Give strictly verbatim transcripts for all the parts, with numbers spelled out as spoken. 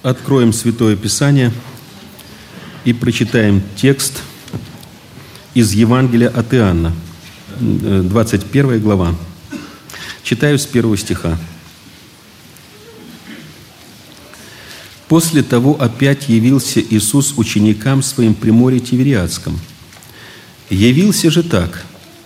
Откроем Святое Писание и прочитаем текст из Евангелия от Иоанна, двадцать первая глава. Читаю с первого стиха. «После того опять явился Иисус ученикам своим при море Тивериадском. Явился же так.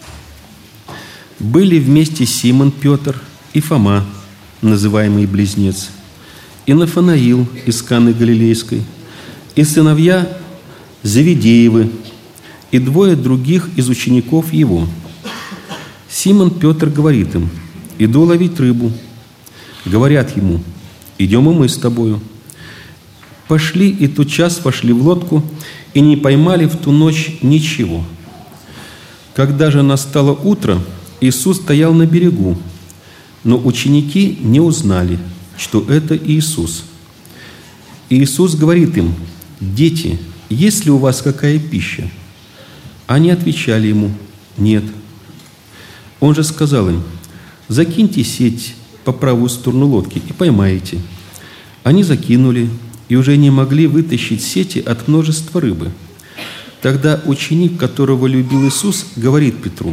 Были вместе Симон Петр и Фома, называемый Близнец, и Нафанаил из Каны Галилейской, и сыновья Завидеевы, и двое других из учеников его. Симон Петр говорит им: иду ловить рыбу. Говорят ему: идем и мы с тобою. Пошли, и тотчас вошли в лодку, и не поймали в ту ночь ничего. Когда же настало утро, Иисус стоял на берегу, но ученики не узнали, что это Иисус. И Иисус говорит им: дети, есть ли у вас какая пища? Они отвечали ему: нет. Он же сказал им: закиньте сеть по правую сторону лодки и поймаете. Они закинули и уже не могли вытащить сети от множества рыбы. Тогда ученик, которого любил Иисус, говорит Петру: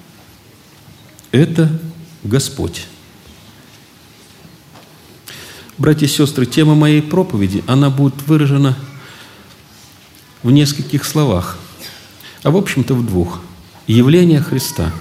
это Господь. Братья и сестры, тема моей проповеди, она будет выражена в нескольких словах, а в общем-то в двух. Явление Христа.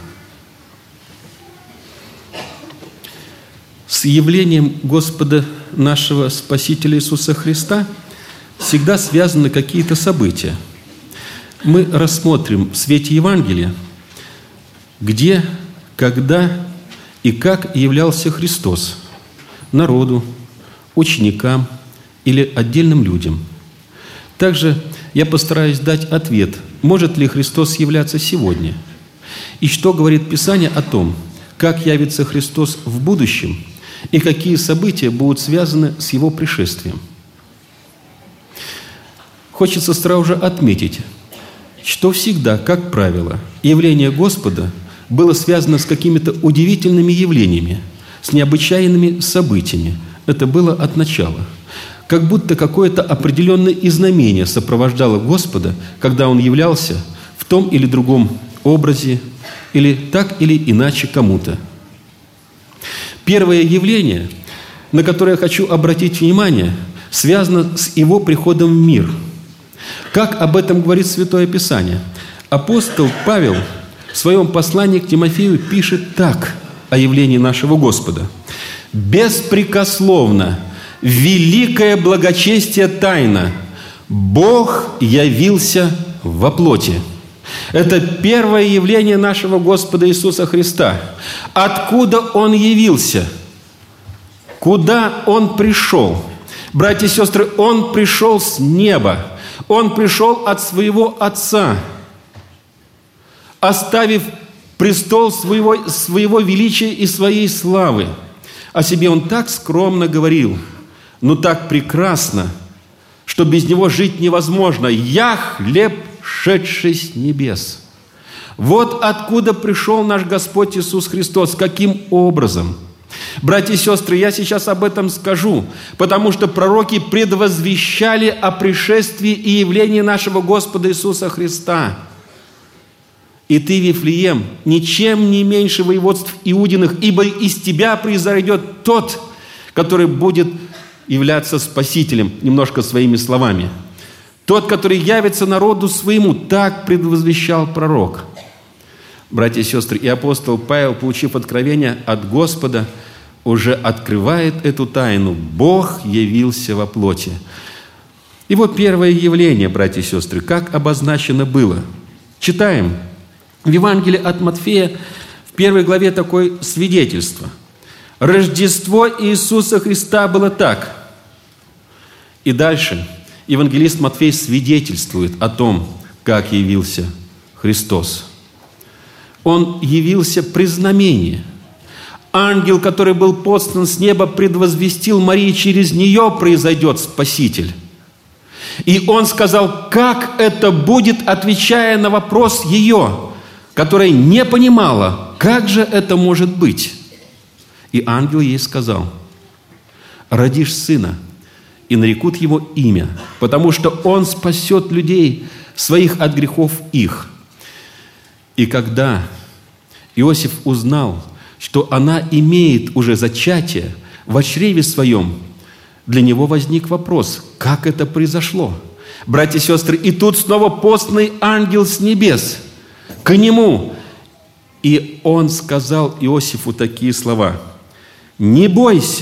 С явлением Господа нашего Спасителя Иисуса Христа всегда связаны какие-то события. Мы рассмотрим в свете Евангелия, где, когда и как являлся Христос народу, ученикам или отдельным людям. Также я постараюсь дать ответ, может ли Христос являться сегодня, и что говорит Писание о том, как явится Христос в будущем и какие события будут связаны с Его пришествием. Хочется сразу же отметить, что всегда, как правило, явление Господа было связано с какими-то удивительными явлениями, с необычайными событиями. Это было от начала. Как будто какое-то определенное знамение сопровождало Господа, когда Он являлся в том или другом образе, или так или иначе кому-то. Первое явление, на которое я хочу обратить внимание, связано с Его приходом в мир. Как об этом говорит Святое Писание? Апостол Павел в своем послании к Тимофею пишет так о явлении нашего Господа: «Беспрекословно, великое благочестие тайна, Бог явился во плоти». Это первое явление нашего Господа Иисуса Христа. Откуда Он явился? Куда Он пришел? Братья и сестры, Он пришел с неба. Он пришел от своего Отца, оставив престол своего, своего величия и своей славы. О себе Он так скромно говорил, но так прекрасно, что без Него жить невозможно. «Я хлеб, шедший с небес». Вот откуда пришел наш Господь Иисус Христос. Каким образом? Братья и сестры, я сейчас об этом скажу, потому что пророки предвозвещали о пришествии и явлении нашего Господа Иисуса Христа. «И ты, Вифлеем, ничем не меньше воеводств Иудиных, ибо из тебя произойдет тот, который будет являться Спасителем». Немножко своими словами. «Тот, который явится народу своему», так предвозвещал пророк. Братья и сестры, и апостол Павел, получив откровение от Господа, уже открывает эту тайну. Бог явился во плоти. И вот первое явление, братья и сестры, как обозначено было. Читаем. В Евангелии от Матфея в первой главе такое свидетельство. Рождество Иисуса Христа было так. И дальше евангелист Матфей свидетельствует о том, как явился Христос. Он явился при знамении. Ангел, который был послан с неба, предвозвестил Марии, через нее произойдет Спаситель. И он сказал, как это будет, отвечая на вопрос ее, которая не понимала, как же это может быть. И ангел ей сказал: родишь сына, и нарекут Его имя, потому что Он спасет людей своих от грехов их». И когда Иосиф узнал, что она имеет уже зачатие в чреве своем, для него возник вопрос, как это произошло? Братья и сестры, и тут снова посланный ангел с небес к нему. И он сказал Иосифу такие слова: «Не бойся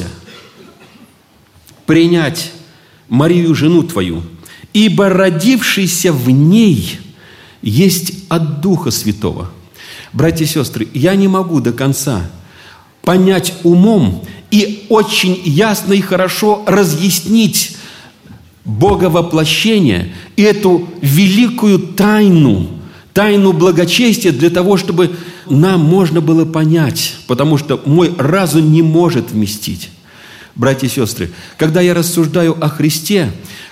принять Марию, жену твою, ибо родившийся в ней есть от Духа Святого». Братья и сестры, я не могу до конца понять умом и очень ясно и хорошо разъяснить Боговоплощение и эту великую тайну, тайну благочестия для того, чтобы нам можно было понять, потому что мой разум не может вместить. Братья и сестры, когда я рассуждаю о Христе,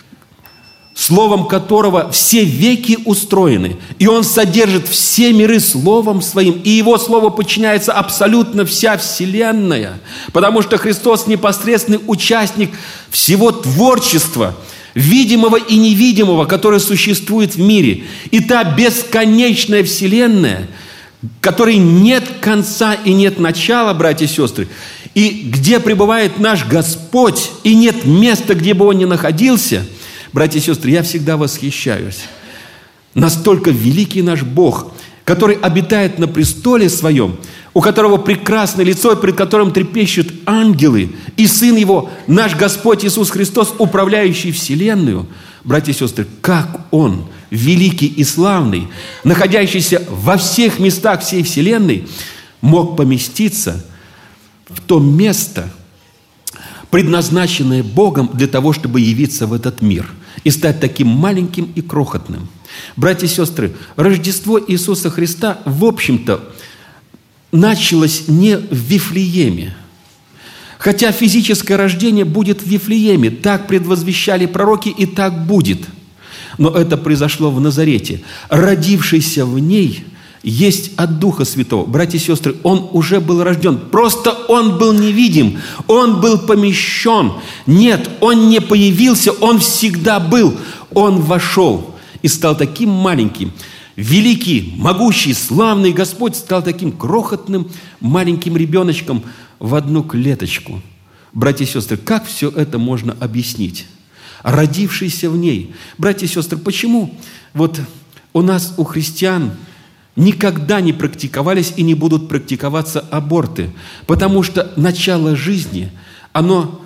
словом которого все веки устроены, и Он содержит все миры Словом Своим, и Его Слово подчиняется абсолютно вся Вселенная, потому что Христос непосредственный участник всего творчества, видимого и невидимого, которое существует в мире. И та бесконечная Вселенная, которой нет конца и нет начала, братья и сестры, и где пребывает наш Господь, и нет места, где бы Он ни находился. Братья и сестры, я всегда восхищаюсь. Настолько великий наш Бог, который обитает на престоле Своем, у которого прекрасное лицо, пред которым трепещут ангелы, и Сын Его, наш Господь Иисус Христос, управляющий Вселенную. Братья и сестры, как Он, великий и славный, находящийся во всех местах всей Вселенной, мог поместиться в то место, предназначенное Богом для того, чтобы явиться в этот мир и стать таким маленьким и крохотным. Братья и сестры, Рождество Иисуса Христа, в общем-то, началось не в Вифлееме. Хотя физическое рождение будет в Вифлееме, так предвозвещали пророки, и так будет. Но это произошло в Назарете. Родившийся в ней есть от Духа Святого. Братья и сестры, Он уже был рожден. Просто Он был невидим. Он был помещен. Нет, Он не появился. Он всегда был. Он вошел и стал таким маленьким. Великий, могущий, славный Господь стал таким крохотным маленьким ребеночком в одну клеточку. Братья и сестры, как все это можно объяснить? Родившийся в ней. Братья и сестры, почему вот у нас, у христиан, никогда не практиковались и не будут практиковаться аборты? Потому что начало жизни, оно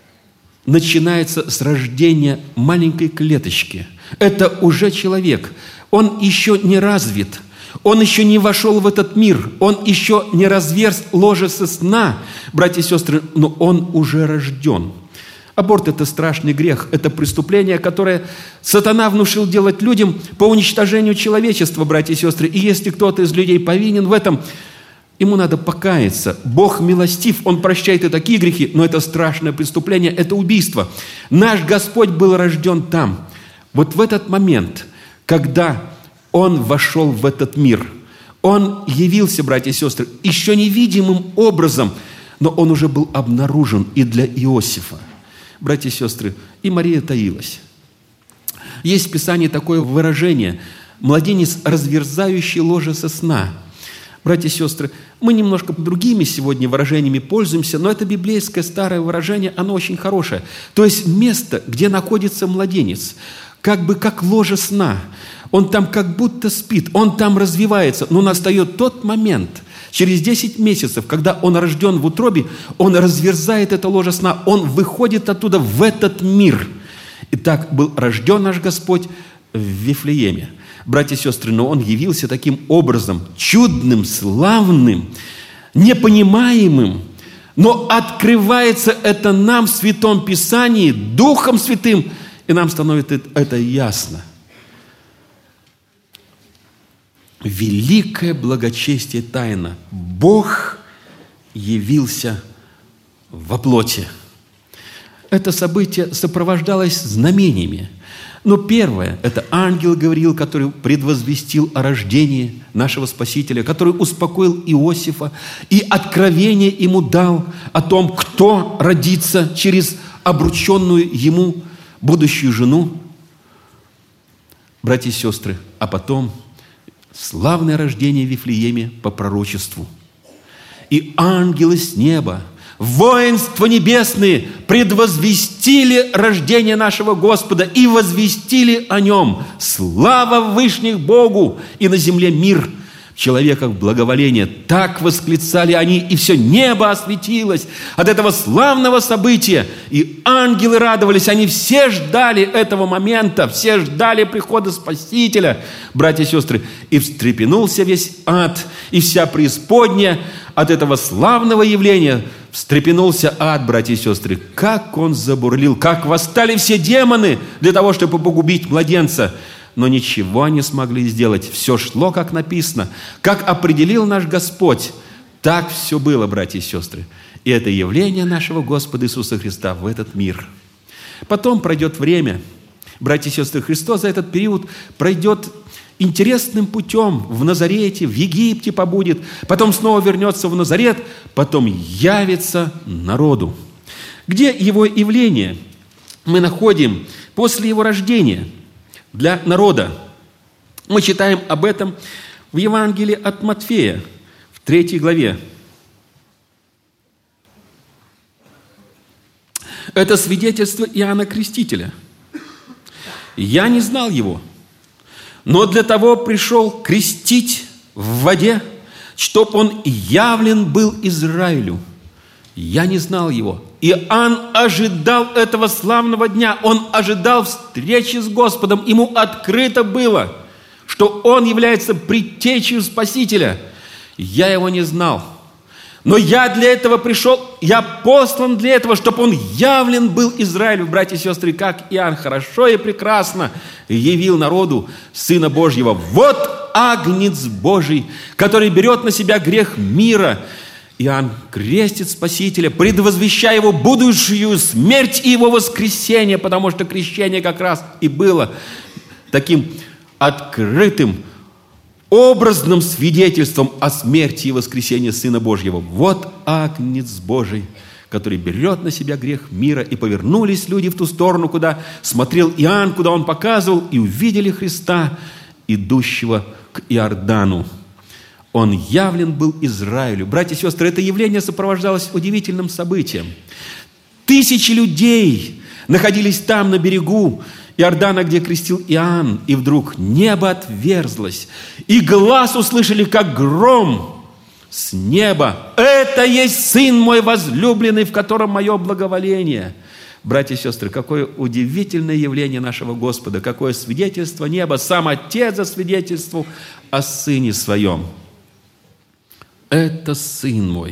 начинается с рождения маленькой клеточки. Это уже человек. Он еще не развит. Он еще не вошел в этот мир. Он еще не разверз ложе со сна, братья и сестры, но он уже рожден. Аборт – это страшный грех, это преступление, которое сатана внушил делать людям по уничтожению человечества, братья и сестры. И если кто-то из людей повинен в этом, ему надо покаяться. Бог милостив, Он прощает и такие грехи, но это страшное преступление, это убийство. Наш Господь был рожден там. Вот в этот момент, когда Он вошел в этот мир, Он явился, братья и сестры, еще невидимым образом, но Он уже был обнаружен и для Иосифа. Братья и сестры, и Мария таилась. Есть в Писании такое выражение: «Младенец, разверзающий ложе со сна». Братья и сестры, мы немножко другими сегодня выражениями пользуемся, но это библейское старое выражение, оно очень хорошее. То есть место, где находится младенец, как бы как ложе сна. Он там как будто спит, он там развивается, но настает тот момент, через десять месяцев, когда он рожден в утробе, он разверзает это ложе сна, он выходит оттуда в этот мир. Итак, был рожден наш Господь в Вифлееме. Братья и сестры, но Он явился таким образом, чудным, славным, непонимаемым, но открывается это нам в Святом Писании Духом Святым, и нам становится это ясно. Великое благочестие тайна. Бог явился во плоти. Это событие сопровождалось знамениями. Но первое, это ангел Гавриил, который предвозвестил о рождении нашего Спасителя, который успокоил Иосифа и откровение ему дал о том, кто родится через обрученную ему будущую жену, братья и сестры, а потом славное рождение в Вифлееме по пророчеству. И ангелы с неба, воинства небесные предвозвестили рождение нашего Господа и возвестили о Нем. Слава Вышних Богу! И на земле мир, в человеках благоволение. Так восклицали они, и все небо осветилось от этого славного события. И ангелы радовались, они все ждали этого момента, все ждали прихода Спасителя, братья и сестры. И встрепенулся весь ад, и вся преисподняя от этого славного явления. Встрепенулся ад, братья и сестры, как он забурлил, как восстали все демоны для того, чтобы погубить младенца. Но ничего не смогли сделать. Все шло, как написано. Как определил наш Господь, так все было, братья и сестры. И это явление нашего Господа Иисуса Христа в этот мир. Потом пройдет время. Братья и сестры, Христос за этот период пройдет интересным путем в Назарете, в Египте побудет, потом снова вернется в Назарет, потом явится народу. Где его явление мы находим после его рождения для народа? Мы читаем об этом в Евангелии от Матфея, в третьей главе. Это свидетельство Иоанна Крестителя. «Я не знал его, но для того пришел крестить в воде, чтоб он явлен был Израилю. Я не знал его». Иоанн ожидал этого славного дня. Он ожидал встречи с Господом. Ему открыто было, что он является предтечей Спасителя. Я его не знал. Но я для этого пришел, я послан для этого, чтобы он явлен был Израилю. Братья и сестры, как Иоанн хорошо и прекрасно явил народу Сына Божьего. Вот Агнец Божий, который берет на себя грех мира. Иоанн крестит Спасителя, предвозвещая его будущую смерть и его воскресение, потому что крещение как раз и было таким открытым, образным свидетельством о смерти и воскресении Сына Божьего. Вот Агнец Божий, который берет на себя грех мира. И повернулись люди в ту сторону, куда смотрел Иоанн, куда он показывал, и увидели Христа, идущего к Иордану. Он явлен был Израилю. Братья и сестры, это явление сопровождалось удивительным событием. Тысячи людей находились там, на берегу Иордана, где крестил Иоанн, и вдруг небо отверзлось, и глас услышали, как гром с неба: «Это есть Сын мой возлюбленный, в котором мое благоволение». Братья и сестры, какое удивительное явление нашего Господа, какое свидетельство неба. Сам Отец засвидетельствовал о Сыне Своем. Это Сын мой.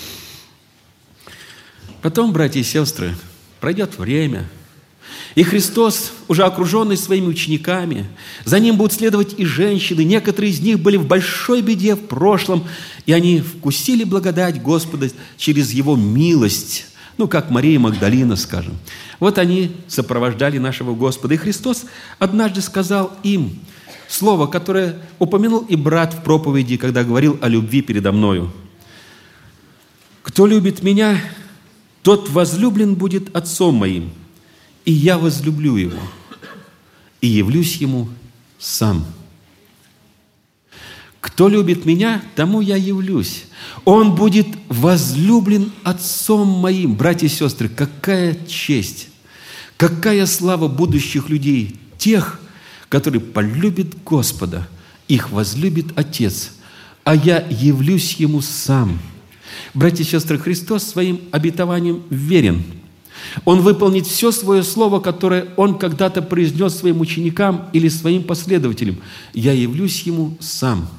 Потом, братья и сестры, пройдет время, и Христос, уже окруженный своими учениками, за Ним будут следовать и женщины. Некоторые из них были в большой беде в прошлом, и они вкусили благодать Господа через Его милость. Ну, как Мария Магдалина, скажем. Вот они сопровождали нашего Господа. И Христос однажды сказал им слово, которое упомянул и брат в проповеди, когда говорил о любви передо мною. «Кто любит Меня, тот возлюблен будет Отцом Моим, и Я возлюблю его, и явлюсь ему сам. Кто любит Меня, тому Я явлюсь. Он будет возлюблен Отцом Моим». Братья и сестры, какая честь, какая слава будущих людей, тех, которые полюбят Господа, их возлюбит Отец, а я явлюсь Ему сам. Братья и сестры, Христос своим обетованием верен. Он выполнит все свое слово, которое Он когда-то произнес своим ученикам или своим последователям. Я явлюсь Ему сам.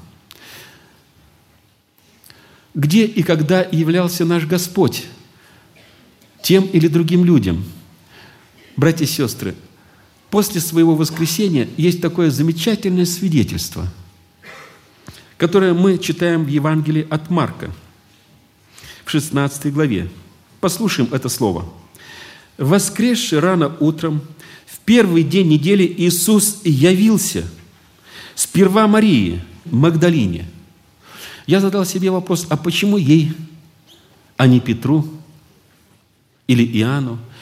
Где и когда являлся наш Господь тем или другим людям? Братья и сестры, после своего воскресения есть такое замечательное свидетельство, которое мы читаем в Евангелии от Марка, в шестнадцатой главе. Послушаем это слово. «Воскресший рано утром, в первый день недели, Иисус явился сперва Марии Магдалине». Я задал себе вопрос, а почему ей, а не Петру или Иоанну?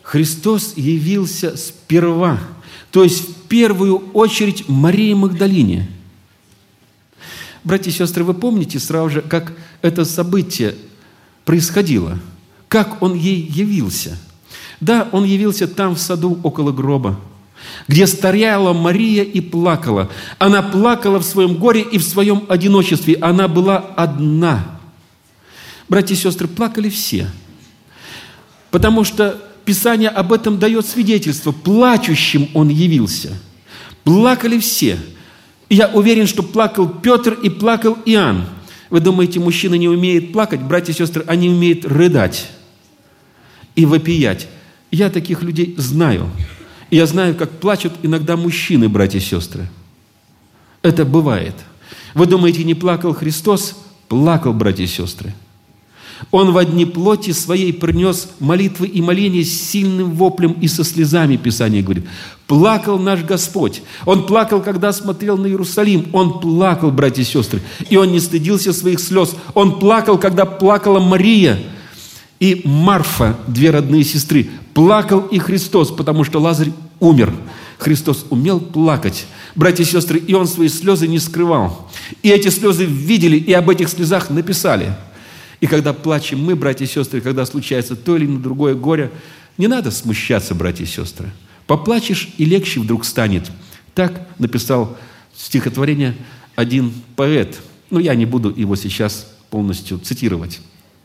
Христос явился сперва, то есть в первую очередь Марии Магдалине. Братья и сестры, вы помните сразу же, как это событие происходило? Как Он ей явился? Да, Он явился там, в саду, около гроба, где стояла Мария и плакала. Она плакала в своем горе и в своем одиночестве. Она была одна. Братья и сестры, плакали все. Потому что Писание об этом дает свидетельство. Плачущим Он явился. Плакали все. И я уверен, что плакал Петр и плакал Иоанн. Вы думаете, мужчина не умеет плакать? Братья и сестры, они умеют рыдать и вопиять. Я таких людей знаю. И я знаю, как плачут иногда мужчины, братья и сестры. Это бывает. Вы думаете, не плакал Христос? Плакал, братья и сестры. Он во дни плоти своей принес молитвы и моления с сильным воплем и со слезами, Писание говорит. Плакал наш Господь. Он плакал, когда смотрел на Иерусалим. Он плакал, братья и сестры. И Он не стыдился своих слез. Он плакал, когда плакала Мария и Марфа, две родные сестры. Плакал и Христос, потому что Лазарь умер. Христос умел плакать. Братья и сестры, и Он свои слезы не скрывал. И эти слезы видели, и об этих слезах написали. И когда плачем мы, братья и сестры, когда случается то или другое горе, не надо смущаться, братья и сестры. Поплачешь, и легче вдруг станет. Так написал стихотворение один поэт. Но я не буду его сейчас полностью цитировать.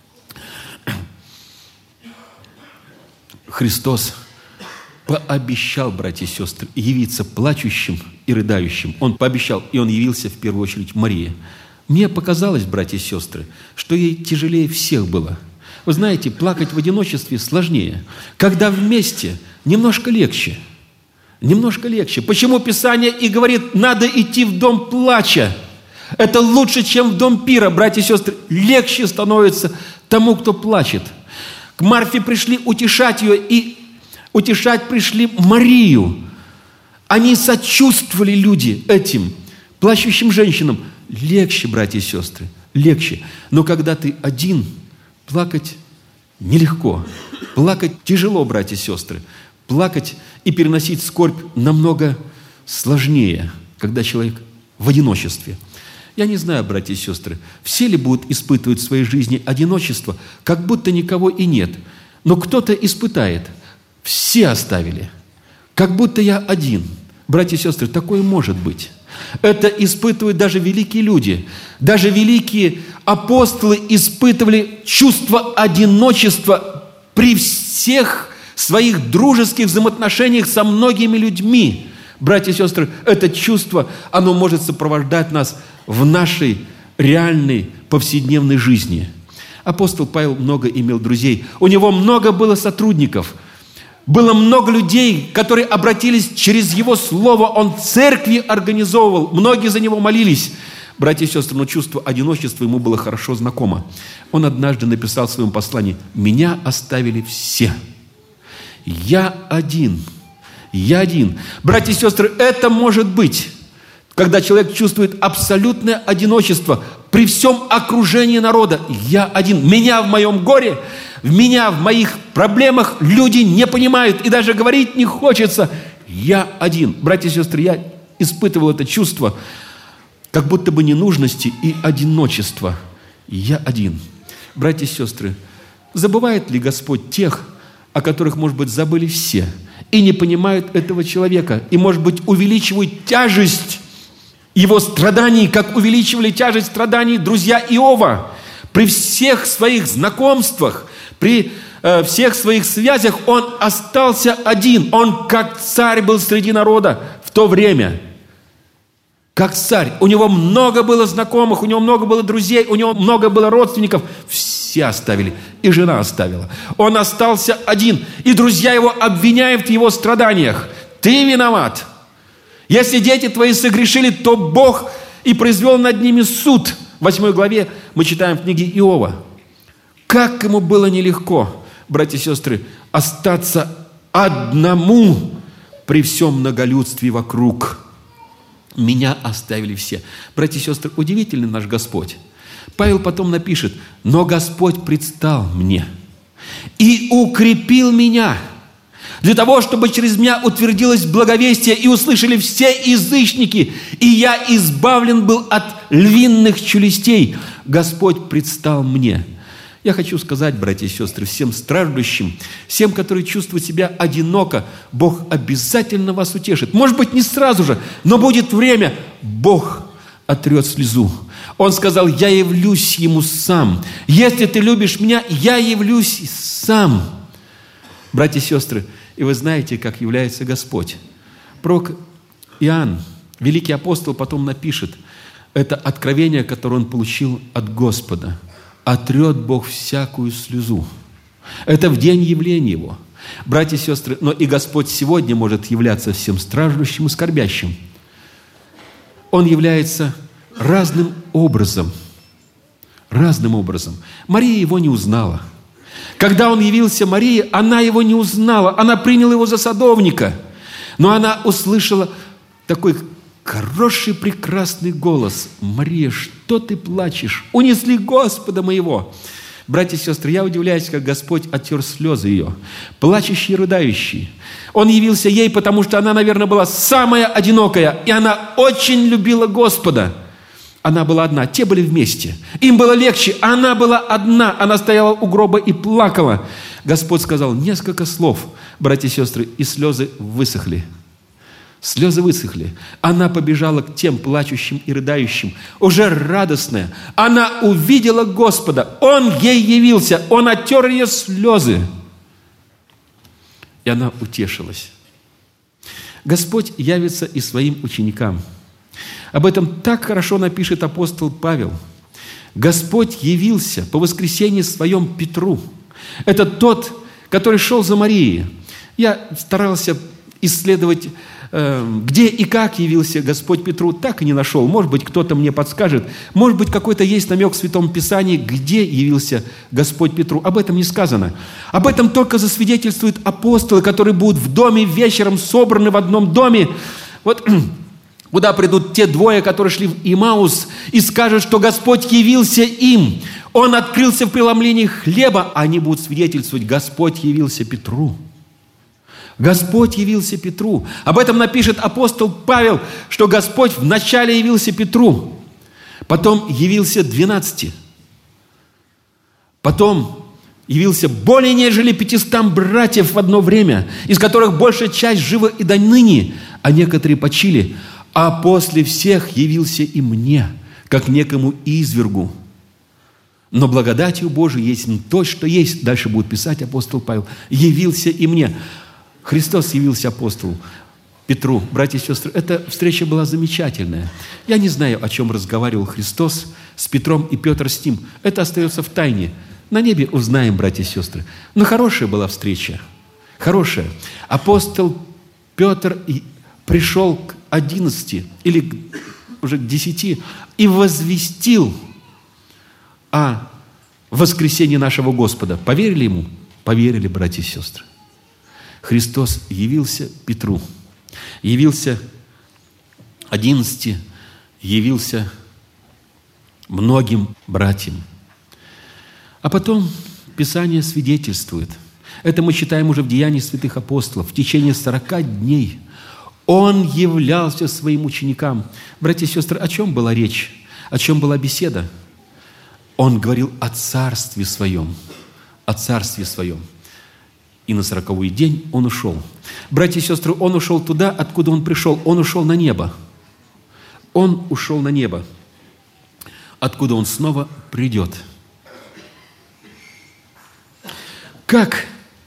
Христос пообещал, братья и сестры, явиться плачущим и рыдающим. Он пообещал, и Он явился в первую очередь Марии. Мне показалось, братья и сестры, что ей тяжелее всех было. Вы знаете, плакать в одиночестве сложнее. Когда вместе, немножко легче. Немножко легче. Почему Писание и говорит, надо идти в дом плача? Это лучше, чем в дом пира, братья и сестры. Легче становится тому, кто плачет. К Марфе пришли утешать ее, и утешать пришли Марию. Они сочувствовали, люди, этим плачущим женщинам. Легче, братья и сестры, легче. Но когда ты один, плакать нелегко. Плакать тяжело, братья и сестры. Плакать и переносить скорбь намного сложнее, когда человек в одиночестве. Я не знаю, братья и сестры, все ли будут испытывать в своей жизни одиночество, как будто никого и нет. Но кто-то испытает. Все оставили. Как будто я один. Братья и сестры, такое может быть. Это испытывают даже великие люди. Даже великие апостолы испытывали чувство одиночества при всех своих дружеских взаимоотношениях со многими людьми. Братья и сестры, это чувство, оно может сопровождать нас в нашей реальной повседневной жизни. Апостол Павел много имел друзей. У него много было сотрудников. Было много людей, которые обратились через его слово. Он церкви организовывал. Многие за него молились. Братья и сестры, но чувство одиночества ему было хорошо знакомо. Он однажды написал в своем послании: «Меня оставили все. Я один. Я один». Братья и сестры, это может быть, когда человек чувствует абсолютное одиночество при всем окружении народа. Я один. Меня в моем горе, в меня в моих проблемах люди не понимают. И даже говорить не хочется. Я один. Братья и сестры, я испытывал это чувство, как будто бы ненужности и одиночества. Я один. Братья и сестры, забывает ли Господь тех, о которых, может быть, забыли все, и не понимают этого человека, и, может быть, увеличивают тяжесть его страданий, как увеличивали тяжесть страданий друзья Иова? При всех своих знакомствах, при э, всех своих связях он остался один. Он как царь был среди народа в то время. Как царь. У него много было знакомых, у него много было друзей, у него много было родственников. Все оставили. И жена оставила. Он остался один. И друзья его обвиняют в его страданиях. Ты виноват. Если дети твои согрешили, то Бог и произвел над ними суд. В восьмой главе мы читаем в книге Иова. Как ему было нелегко, братья и сестры, остаться одному при всем многолюдстве вокруг. Меня оставили все. Братья и сестры, удивительный наш Господь. Павел потом напишет: «Но Господь предстал мне и укрепил меня для того, чтобы через меня утвердилось благовестие и услышали все язычники, и я избавлен был от львиных челюстей. Господь предстал мне». Я хочу сказать, братья и сестры, всем страждущим, всем, которые чувствуют себя одиноко, Бог обязательно вас утешит. Может быть, не сразу же, но будет время, Бог отрет слезу. Он сказал: «Я явлюсь ему сам. Если ты любишь меня, я явлюсь сам». Братья и сестры, и вы знаете, как является Господь. Пророк Иоанн, великий апостол, потом напишет это откровение, которое он получил от Господа. «Отрет Бог всякую слезу». Это в день явления Его. Братья и сестры, но и Господь сегодня может являться всем страждущим и скорбящим. Он является разным образом. Разным образом. Мария Его не узнала. Когда Он явился Марии, она Его не узнала. Она приняла Его за садовника. Но она услышала такой хороший, прекрасный голос: «Мария, что ты плачешь? Унесли Господа моего». Братья и сестры, я удивляюсь, как Господь оттер слезы ее, плачущие, рыдающие. Он явился ей, потому что она, наверное, была самая одинокая, и она очень любила Господа. Она была одна, те были вместе. Им было легче, а она была одна. Она стояла у гроба и плакала. Господь сказал несколько слов, братья и сестры, и слезы высохли. Слезы высохли. Она побежала к тем плачущим и рыдающим, уже радостная. Она увидела Господа. Он ей явился. Он оттер ее слезы. И она утешилась. Господь явится и своим ученикам. Об этом так хорошо напишет апостол Павел. Господь явился по воскресенье своем Петру. Это тот, который шел за Марией. Я старался исследовать, где и как явился Господь Петру, так и не нашел. Может быть, кто-то мне подскажет. Может быть, какой-то есть намек в Святом Писании, где явился Господь Петру. Об этом не сказано. Об этом только засвидетельствуют апостолы, которые будут в доме вечером собраны в одном доме. Вот куда придут те двое, которые шли в Имаус, и скажут, что Господь явился им. Он открылся в преломлении хлеба, а они будут свидетельствовать: Господь явился Петру. Господь явился Петру. Об этом напишет апостол Павел, что Господь вначале явился Петру, потом явился двенадцати, потом явился более нежели пятистам братьев в одно время, из которых большая часть жива и до ныне, а некоторые почили. А после всех явился и мне, как некому извергу. Но благодатью Божией есть не то, что есть. Дальше будет писать апостол Павел. Явился и мне. Христос явился апостолу Петру. Братья и сестры, эта встреча была замечательная. Я не знаю, о чем разговаривал Христос с Петром и Петр с ним. Это остается в тайне. На небе узнаем, братья и сестры. Но хорошая была встреча. Хорошая. Апостол Петр пришел к одиннадцати или уже к десяти и возвестил о воскресении нашего Господа. Поверили ему? Поверили, братья и сестры. Христос явился Петру, явился одиннадцати, явился многим братьям. А потом Писание свидетельствует. Это мы читаем уже в Деянии святых апостолов. В течение сорока дней Он являлся своим ученикам. Братья и сестры, о чем была речь? О чем была беседа? Он говорил о Царстве Своем. О Царстве Своем. И на сороковой день Он ушел. Братья и сестры, Он ушел туда, откуда Он пришел. Он ушел на небо. Он ушел на небо, откуда Он снова придет. Как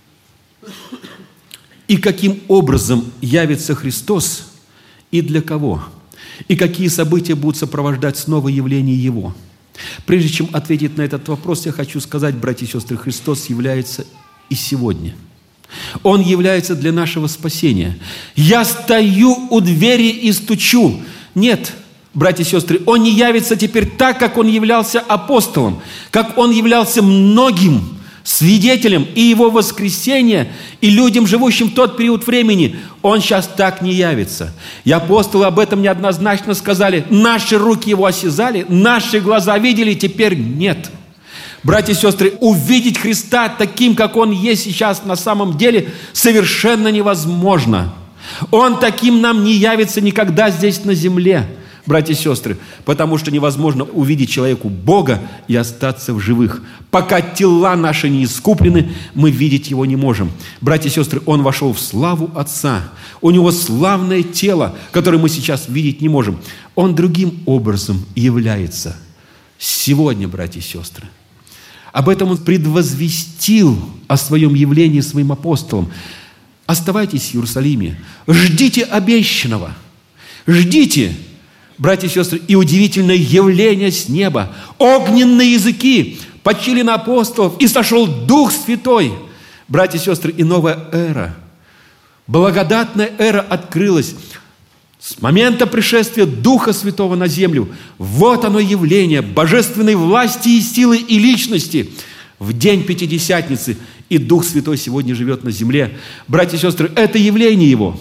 и каким образом явится Христос и для кого? И какие события будут сопровождать снова явление Его? Прежде чем ответить на этот вопрос, я хочу сказать, братья и сестры, Христос является и сегодня. Он является для нашего спасения. Я стою у двери и стучу. Нет, братья и сестры, Он не явится теперь так, как Он являлся апостолом, как Он являлся многим свидетелем и Его воскресения, и людям, живущим в тот период времени. Он сейчас так не явится. И апостолы об этом неоднозначно сказали. Наши руки Его осязали, наши глаза видели, теперь нет. Братья и сестры, увидеть Христа таким, как Он есть сейчас на самом деле, совершенно невозможно. Он таким нам не явится никогда здесь на земле, братья и сестры, потому что невозможно увидеть человеку Бога и остаться в живых. Пока тела наши не искуплены, мы видеть Его не можем. Братья и сестры, Он вошел в славу Отца. У Него славное тело, которое мы сейчас видеть не можем. Он другим образом является сегодня, братья и сестры. Об этом Он предвозвестил о Своем явлении Своим апостолам. Оставайтесь в Иерусалиме, ждите обещанного, ждите, братья и сестры, и удивительное явление с неба. Огненные языки почили на апостолов, и сошел Дух Святой. Братья и сестры, и новая эра, благодатная эра открылась. С момента пришествия Духа Святого на землю, вот оно явление божественной власти и силы и личности в день Пятидесятницы. И Дух Святой сегодня живет на земле. Братья и сестры, это явление Его.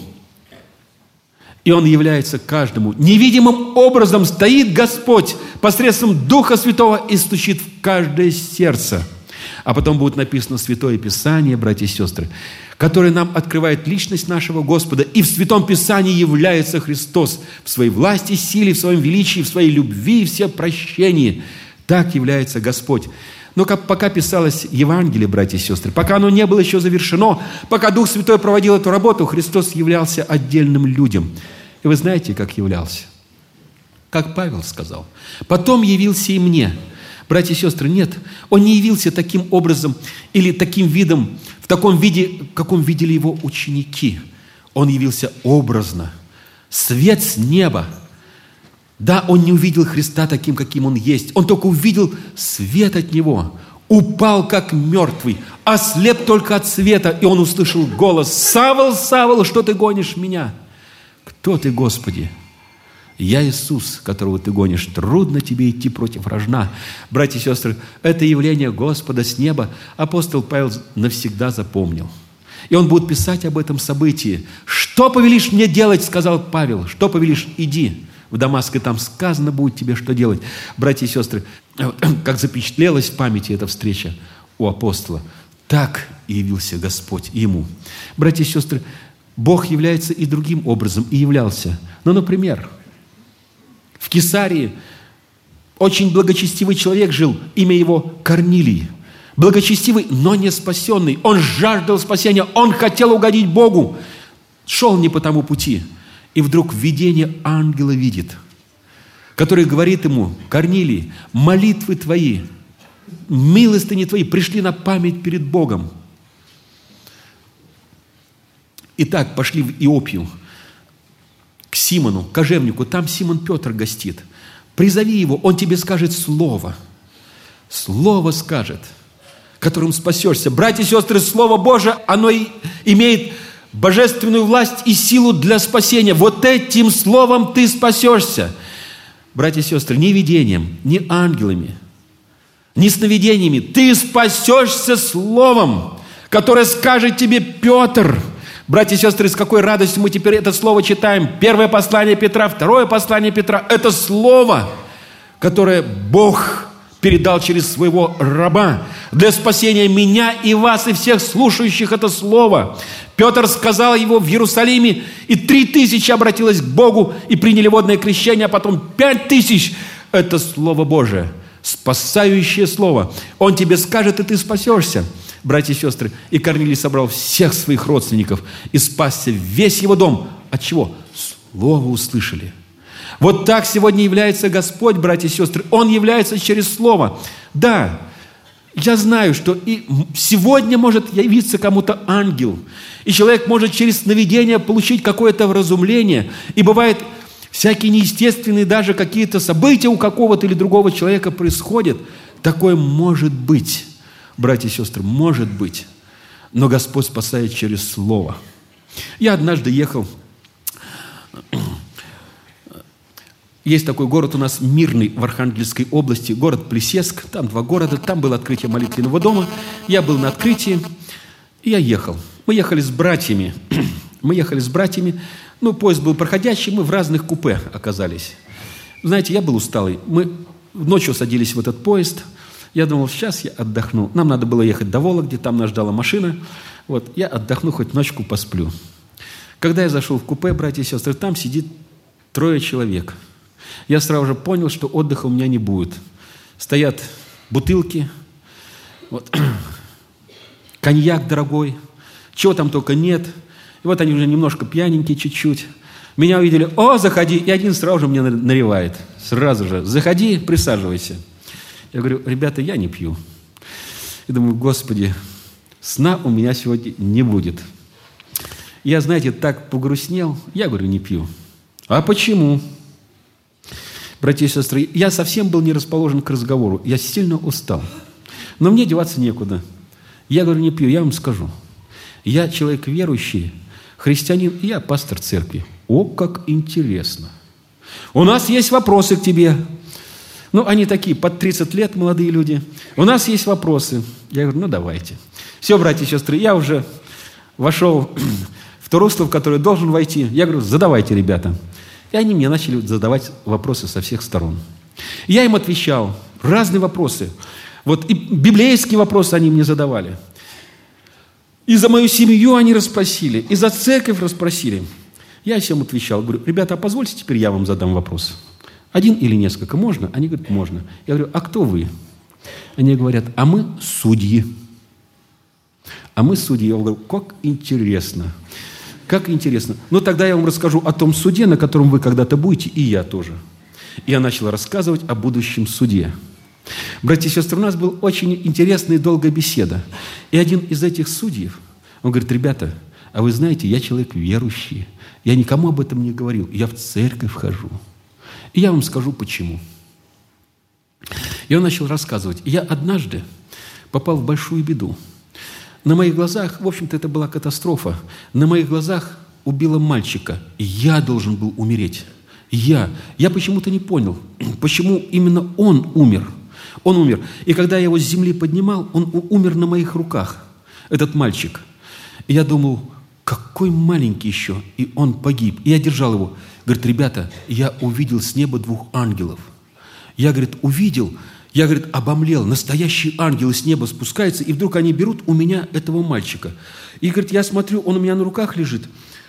И Он является каждому. Невидимым образом стоит Господь посредством Духа Святого и стучит в каждое сердце. А потом будет написано Святое Писание, братья и сестры, которое нам открывает личность нашего Господа. И в Святом Писании является Христос в своей власти, силе, в своем величии, в своей любви и всепрощении. Так является Господь. Но как, пока писалось Евангелие, братья и сестры, пока оно не было еще завершено, пока Дух Святой проводил эту работу, Христос являлся отдельным людям. И вы знаете, как являлся? Как Павел сказал. «Потом явился и мне». Братья и сестры, нет, Он не явился таким образом или таким видом, в таком виде, в каком видели Его ученики. Он явился образно. Свет с неба. Да, он не увидел Христа таким, каким Он есть. Он только увидел свет от Него. Упал, как мертвый. Ослеп только от света. И он услышал голос: «Савл, Савл, что ты гонишь меня?» «Кто ты, Господи?» «Я Иисус, которого ты гонишь. Трудно тебе идти против рожна». Братья и сестры, это явление Господа с неба апостол Павел навсегда запомнил. И он будет писать об этом событии. «Что повелишь мне делать?» — сказал Павел. «Что повелишь? Иди в Дамаск, и там сказано будет тебе, что делать». Братья и сестры, как запечатлелась в памяти эта встреча у апостола, так и явился Господь ему. Братья и сестры, Бог является и другим образом, и являлся. Ну, например, в Кесарии очень благочестивый человек жил, имя его Корнилий. Благочестивый, но не спасенный. Он жаждал спасения, он хотел угодить Богу. Шел не по тому пути. И вдруг видение ангела видит, который говорит ему: «Корнилий, молитвы твои, милостыни твои пришли на память перед Богом». Итак, пошли в Иопию, к Симону, кожевнику. Там Симон Петр гостит. Призови его, он тебе скажет слово. Слово скажет, которым спасешься. Братья и сестры, Слово Божие, оно и имеет божественную власть и силу для спасения. Вот этим словом ты спасешься. Братья и сестры, не видением, не ангелами, не сновидениями. Ты спасешься словом, которое скажет тебе Петр. Братья и сестры, с какой радостью мы теперь это слово читаем. Первое послание Петра, второе послание Петра. Это слово, которое Бог передал через своего раба для спасения меня и вас, и всех слушающих это слово. Петр сказал его в Иерусалиме, и три тысячи обратилось к Богу и приняли водное крещение, а потом пять тысяч. Это Слово Божие, спасающее Слово. Он тебе скажет, и ты спасешься. Братья и сестры, и Корнилий собрал всех своих родственников, и спасся весь его дом. От чего? Слово услышали. Вот так сегодня является Господь, братья и сестры. Он является через Слово. Да, я знаю, что и сегодня может явиться кому-то ангел, и человек может через сновидение получить какое-то вразумление. И бывает, всякие неестественные даже какие-то события у какого-то или другого человека происходят. Такое может быть. Братья и сестры, может быть, но Господь спасает через Слово. Я однажды ехал, есть такой город у нас Мирный в Архангельской области, город Плесецк, там два города, там было открытие молитвенного дома, я был на открытии, и я ехал. Мы ехали с братьями, мы ехали с братьями, ну, поезд был проходящий, мы в разных купе оказались. Знаете, я был усталый, мы ночью садились в этот поезд, Я думал, сейчас я отдохну. Нам надо было ехать до Вологды, там нас ждала машина. Вот, я отдохну, хоть ночку посплю. Когда я зашел в купе, братья и сестры, там сидит трое человек. Я сразу же понял, что отдыха у меня не будет. Стоят бутылки, вот, коньяк дорогой, чего там только нет. И вот они уже немножко пьяненькие чуть-чуть. Меня увидели, о, заходи, и один сразу же мне наливает. Сразу же, заходи, присаживайся. Я говорю, ребята, я не пью. И думаю, Господи, сна у меня сегодня не будет. Я, знаете, так погрустнел, я говорю, не пью. А почему? Братья и сестры, я совсем был не расположен к разговору, я сильно устал. Но мне деваться некуда. Я говорю, не пью, я вам скажу. Я человек верующий, христианин, и я пастор церкви. О, как интересно. У нас есть вопросы к тебе. Ну, они такие, под тридцать лет, молодые люди. У нас есть вопросы. Я говорю, ну, давайте. Все, братья и сестры, я уже вошел в то русло, в которое должен войти. Я говорю, задавайте, ребята. И они мне начали задавать вопросы со всех сторон. Я им отвечал. Разные вопросы. Вот и библейские вопросы они мне задавали. И за мою семью они расспросили, и за церковь расспросили. Я всем отвечал, говорю, ребята, а позвольте теперь я вам задам вопрос. Один или несколько можно? Они говорят, можно. Я говорю, а кто вы? Они говорят, а мы судьи. А мы судьи. Я говорю, как интересно. Как интересно. Ну, тогда я вам расскажу о том суде, на котором вы когда-то будете, и я тоже. И я начал рассказывать о будущем суде. Братья и сестры, у нас была очень интересная и долгая беседа. И один из этих судьев, он говорит, ребята, а вы знаете, я человек верующий. Я никому об этом не говорил. Я в церковь хожу. И я вам скажу, почему. И он начал рассказывать. И я однажды попал в большую беду. На моих глазах, в общем-то, это была катастрофа. На моих глазах убило мальчика. И я должен был умереть. Я. Я почему-то не понял, почему именно он умер. Он умер. И когда я его с земли поднимал, он умер на моих руках, этот мальчик. И я думал, какой маленький еще, и он погиб. И я держал его. Говорит, ребята, я увидел с неба двух ангелов. Я, говорит, увидел, я, говорит, обомлел. Настоящие ангелы с неба спускаются, и вдруг они берут у меня этого мальчика. И, говорит, я смотрю, он у меня на руках лежит,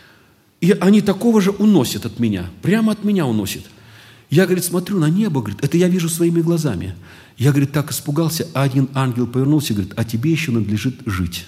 и они такого же уносят от меня, прямо от меня уносят. Я, говорит, смотрю на небо, говорит, это я вижу своими глазами. Я, говорит, так испугался, а один ангел повернулся и говорит, а тебе еще надлежит жить.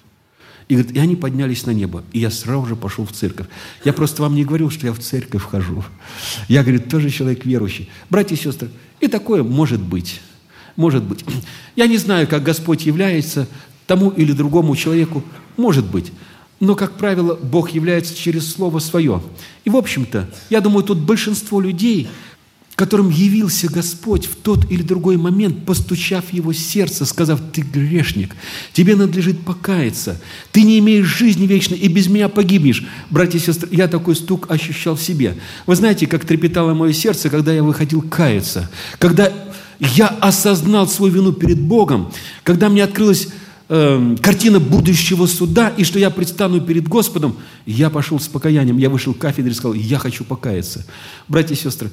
И, говорит, и они поднялись на небо, и я сразу же пошел в церковь. Я просто вам не говорил, что я в церковь хожу. Я, говорит, тоже человек верующий. Братья и сестры, и такое может быть. Может быть. Я не знаю, как Господь является тому или другому человеку. Может быть. Но, как правило, Бог является через Слово Свое. И, в общем-то, я думаю, тут большинство людей, которым явился Господь в тот или другой момент, постучав в его сердце, сказав, ты грешник, тебе надлежит покаяться, ты не имеешь жизни вечной и без меня погибнешь. Братья и сестры, я такой стук ощущал в себе. Вы знаете, как трепетало мое сердце, когда я выходил каяться, когда я осознал свою вину перед Богом, когда мне открылась э, картина будущего суда, и что я предстану перед Господом, я пошел с покаянием, я вышел к кафедре и сказал, я хочу покаяться. Братья и сестры,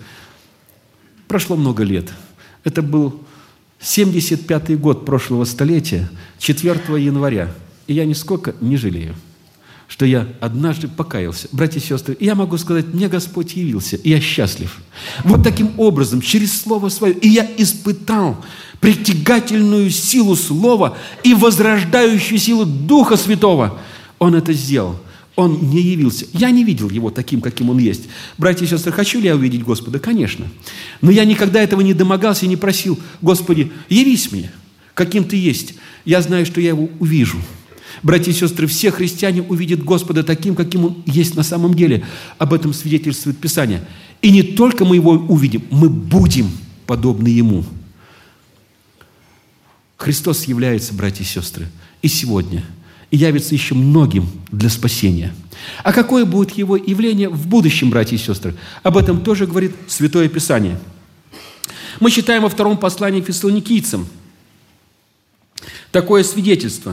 прошло много лет. Это был семьдесят пятый год прошлого столетия, четвёртого января. И я нисколько не жалею, что я однажды покаялся. Братья и сестры, я могу сказать, мне Господь явился, и я счастлив. Вот таким образом, через Слово Свое, и я испытал притягательную силу Слова и возрождающую силу Духа Святого. Он это сделал. Он не явился. Я не видел его таким, каким он есть. Братья и сестры, хочу ли я увидеть Господа? Конечно. Но я никогда этого не домогался и не просил, Господи, явись мне, каким ты есть. Я знаю, что я его увижу. Братья и сестры, все христиане увидят Господа таким, каким он есть на самом деле. Об этом свидетельствует Писание. И не только мы его увидим, мы будем подобны ему. Христос является, братья и сестры, и сегодня – и явится еще многим для спасения. А какое будет его явление в будущем, братья и сестры? Об этом тоже говорит Святое Писание. Мы читаем во втором послании к Фессалоникийцам такое свидетельство.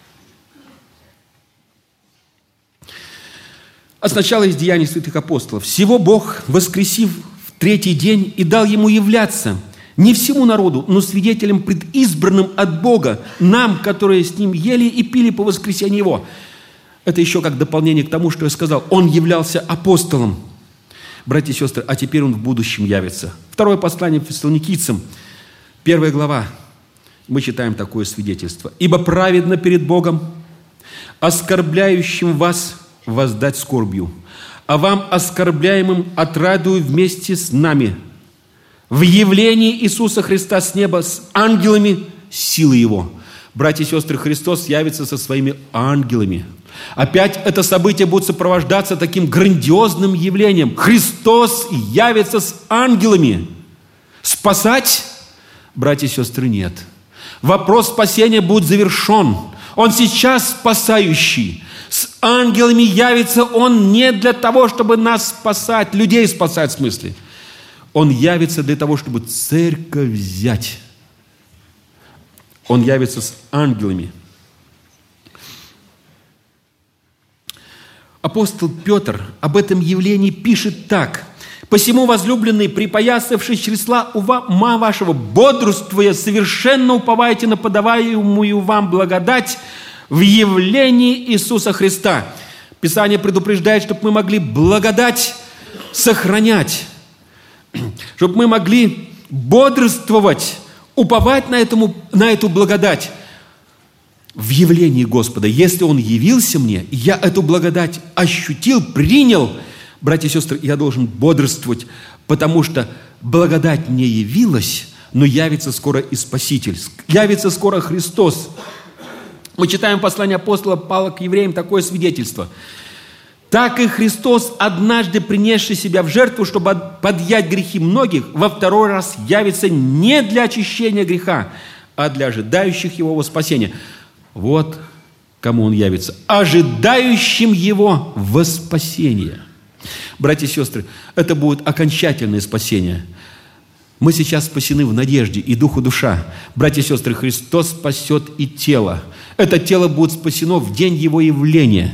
А сначала из Деяний святых апостолов. «Всего Бог, воскресив в третий день, и дал ему являться Не всему народу, но свидетелям предизбранным от Бога, нам, которые с Ним ели и пили по воскресенье Его». Это еще как дополнение к тому, что я сказал. Он являлся апостолом. Братья и сестры, а теперь он в будущем явится. Второе послание Фессалоникийцам, первая глава. Мы читаем такое свидетельство. «Ибо праведно перед Богом, оскорбляющим вас воздать скорбью, а вам, оскорбляемым, отрадую вместе с нами в явлении Иисуса Христа с неба с ангелами силы Его». Братья и сестры, Христос явится со своими ангелами. Опять это событие будет сопровождаться таким грандиозным явлением. Христос явится с ангелами. Спасать, братья и сестры, нет. Вопрос спасения будет завершен. Он сейчас спасающий. С ангелами явится Он не для того, чтобы нас спасать, людей спасать в смысле. Он явится для того, чтобы церковь взять. Он явится с ангелами. Апостол Петр об этом явлении пишет так: «Посему, возлюбленные, припоясавшись чресла ума вашего, бодрствуя, совершенно уповайте на подаваемую вам благодать в явлении Иисуса Христа». Писание предупреждает, чтобы мы могли благодать сохранять, чтобы мы могли бодрствовать, уповать на, этому, на эту благодать в явлении Господа. Если Он явился мне, я эту благодать ощутил, принял, братья и сестры, я должен бодрствовать, потому что благодать не явилась, но явится скоро и Спаситель, явится скоро Христос. Мы читаем послание апостола Павла к евреям такое свидетельство. «Так и Христос, однажды принесший себя в жертву, чтобы подъять грехи многих, во второй раз явится не для очищения греха, а для ожидающих Его во спасение». Вот кому Он явится. Ожидающим Его во спасение. Братья и сестры, это будет окончательное спасение. Мы сейчас спасены в надежде и дух и душа. Братья и сестры, Христос спасет и тело. Это тело будет спасено в день Его явления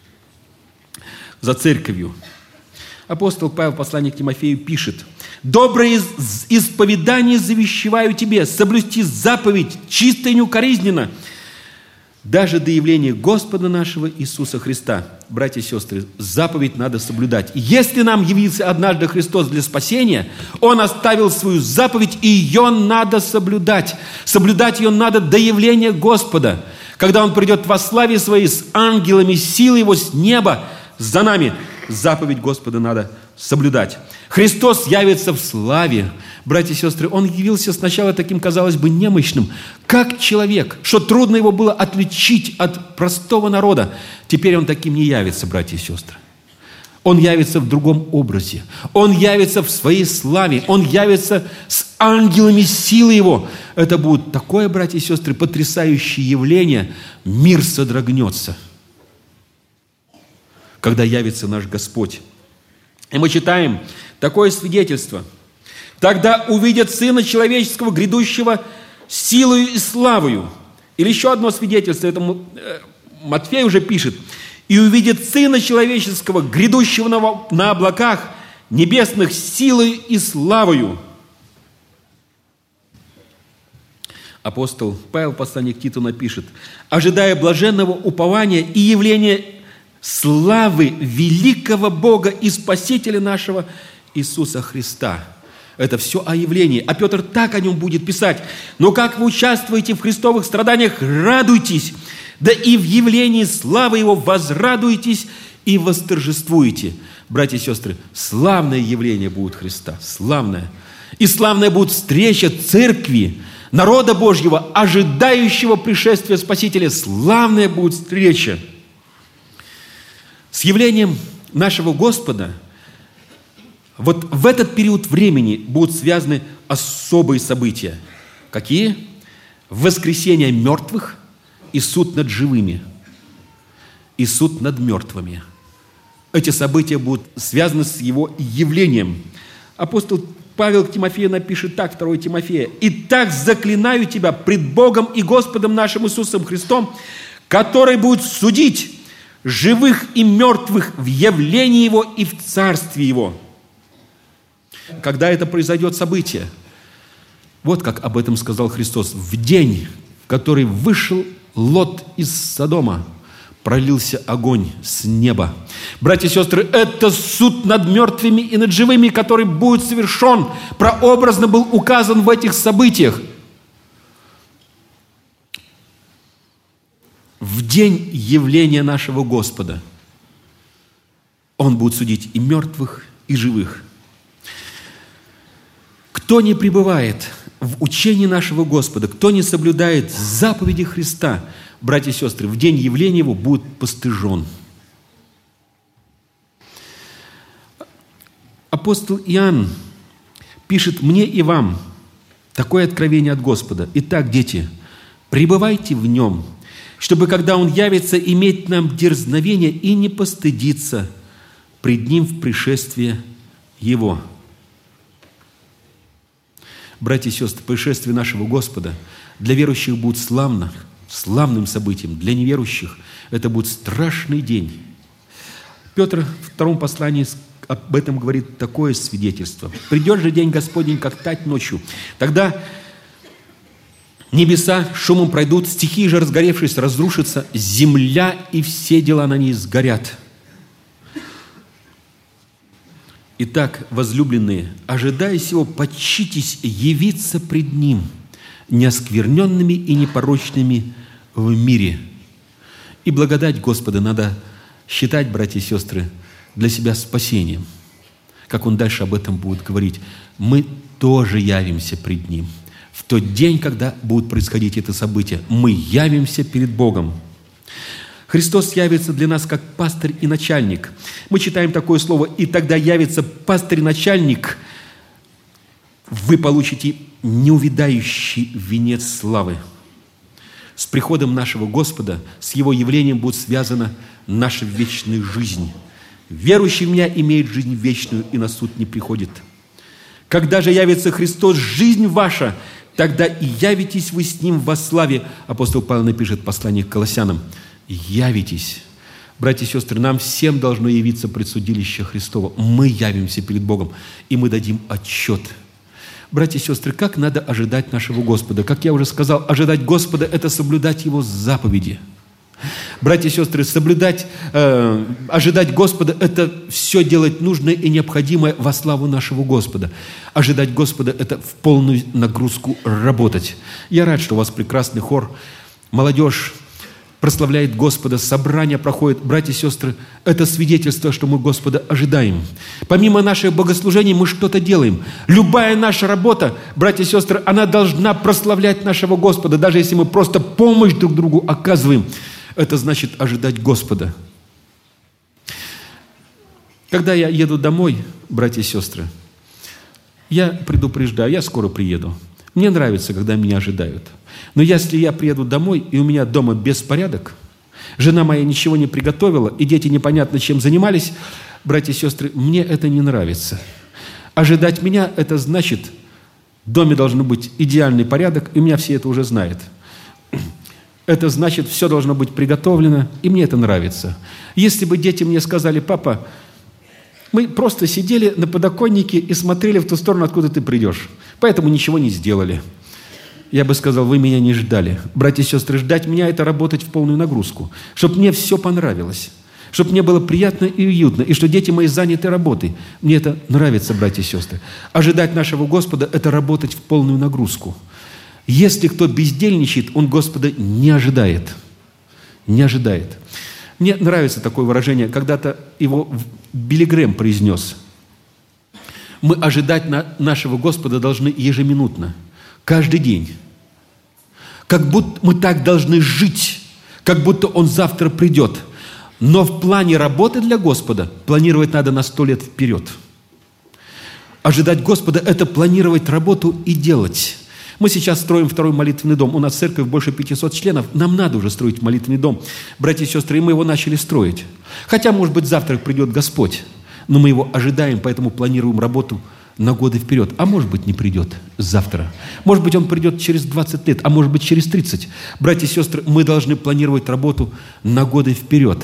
за церковью. Апостол Павел в послании к Тимофею пишет: «Доброе исповедание завещеваю тебе, соблюсти заповедь чисто и неукоризненно, даже до явления Господа нашего Иисуса Христа». Братья и сестры, заповедь надо соблюдать. Если нам явился однажды Христос для спасения, Он оставил свою заповедь, и ее надо соблюдать. Соблюдать ее надо до явления Господа, когда Он придет во славе Своей с ангелами, силой Его с неба за нами. Заповедь Господа надо соблюдать. Христос явится в славе. Братья и сестры, Он явился сначала таким, казалось бы, немощным, как человек, что трудно Его было отличить от простого народа. Теперь Он таким не явится, братья и сестры. Он явится в другом образе. Он явится в Своей славе. Он явится с ангелами силы Его. Это будет такое, братья и сестры, потрясающее явление. Мир содрогнется, когда явится наш Господь. И мы читаем такое свидетельство: «Тогда увидят Сына Человеческого, грядущего силою и славою». Или еще одно свидетельство, это Матфей уже пишет: «И увидят Сына Человеческого, грядущего на, на облаках небесных силою и славою». Апостол Павел в послании к Титу напишет: «Ожидая блаженного упования и явления славы великого Бога и Спасителя нашего Иисуса Христа». Это все о явлении. А Петр так о нем будет писать: «Но как вы участвуете в христовых страданиях, радуйтесь, да и в явлении славы Его возрадуйтесь и восторжествуете». Братья и сестры, славное явление будет Христа, славное. И славная будет встреча церкви, народа Божьего, ожидающего пришествия Спасителя. Славная будет встреча. С явлением нашего Господа вот в этот период времени будут связаны особые события. Какие? Воскресение мертвых и суд над живыми, и суд над мертвыми. Эти события будут связаны с Его явлением. Апостол Павел к Тимофею напишет так, второе Тимофея: «Итак, заклинаю тебя пред Богом и Господом нашим Иисусом Христом, который будет судить живых и мертвых в явлении Его и в царстве Его». Когда это произойдет событие? Вот как об этом сказал Христос. В день, в который вышел Лот из Содома, пролился огонь с неба. Братья и сестры, это суд над мертвыми и над живыми, который будет совершен, прообразно был указан в этих событиях. В день явления нашего Господа Он будет судить и мертвых, и живых. Кто не пребывает в учении нашего Господа, кто не соблюдает заповеди Христа, братья и сестры, в день явления Его будет постыжен. Апостол Иоанн пишет мне и вам такое откровение от Господа. Итак, дети, пребывайте в Нем, чтобы, когда Он явится, иметь нам дерзновение и не постыдиться пред Ним в пришествие Его. Братья и сестры, пришествие нашего Господа для верующих будет славно, славным событием. Для неверующих это будет страшный день. Петр в втором послании об этом говорит такое свидетельство. «Придет же день Господень, как тать ночью. Тогда небеса шумом пройдут, стихии же, разгоревшись, разрушатся, земля и все дела на ней сгорят». Итак, возлюбленные, ожидая сего, почитесь явиться пред Ним, неоскверненными и непорочными в мире. И благодать Господа надо считать, братья и сестры, для себя спасением. Как Он дальше об этом будет говорить. Мы тоже явимся пред Ним. В тот день, когда будет происходить это событие, мы явимся перед Богом. Христос явится для нас как пастырь и начальник. Мы читаем такое слово: «И тогда явится пастырь и начальник, вы получите неувядающий венец славы». С приходом нашего Господа, с Его явлением будет связана наша вечная жизнь. Верующий в Меня имеет жизнь вечную и на суд не приходит. Когда же явится Христос, жизнь ваша, тогда и явитесь вы с Ним во славе. Апостол Павел напишет послание к Колоссянам. Явитесь. Братья и сестры, нам всем должно явиться предсудилище Христово. Мы явимся перед Богом, и мы дадим отчет. Братья и сестры, как надо ожидать нашего Господа? Как я уже сказал, ожидать Господа – это соблюдать Его заповеди. Братья и сестры, соблюдать, э, ожидать Господа – это все делать нужное и необходимое во славу нашего Господа. Ожидать Господа – это в полную нагрузку работать. Я рад, что у вас прекрасный хор. Молодежь прославляет Господа, собрания проходят. Братья и сестры, это свидетельство, что мы Господа ожидаем. Помимо наших богослужений мы что-то делаем. Любая наша работа, братья и сестры, она должна прославлять нашего Господа, даже если мы просто помощь друг другу оказываем. Это значит ожидать Господа. Когда я еду домой, братья и сестры, я предупреждаю, я скоро приеду. Мне нравится, когда меня ожидают. Но если я приеду домой, и у меня дома беспорядок, жена моя ничего не приготовила, и дети непонятно чем занимались, братья и сестры, мне это не нравится. Ожидать меня – это значит, в доме должен быть идеальный порядок, и у меня все это уже знают. Это значит, все должно быть приготовлено, и мне это нравится. Если бы дети мне сказали: «Папа, мы просто сидели на подоконнике и смотрели в ту сторону, откуда ты придешь, поэтому ничего не сделали», я бы сказал: «Вы меня не ждали». Братья и сестры, ждать меня – это работать в полную нагрузку, чтобы мне все понравилось, чтобы мне было приятно и уютно, и что дети мои заняты работой. Мне это нравится, братья и сестры. Ожидать нашего Господа – это работать в полную нагрузку. Если кто бездельничает, он Господа не ожидает. Не ожидает. Мне нравится такое выражение. Когда-то его Билли Грэм произнес. Мы ожидать на нашего Господа должны ежеминутно, каждый день. Как будто мы так должны жить, как будто Он завтра придет. Но в плане работы для Господа планировать надо на сто лет вперед. Ожидать Господа – это планировать работу и делать. Мы сейчас строим второй молитвенный дом. У нас церковь больше пятисот членов. Нам надо уже строить молитвенный дом. Братья и сестры, и мы его начали строить. Хотя, может быть, завтра придет Господь. Но мы его ожидаем, поэтому планируем работу на годы вперед. А может быть, не придет завтра. Может быть, он придет через двадцать лет, а может быть, через тридцать. Братья и сестры, мы должны планировать работу на годы вперед.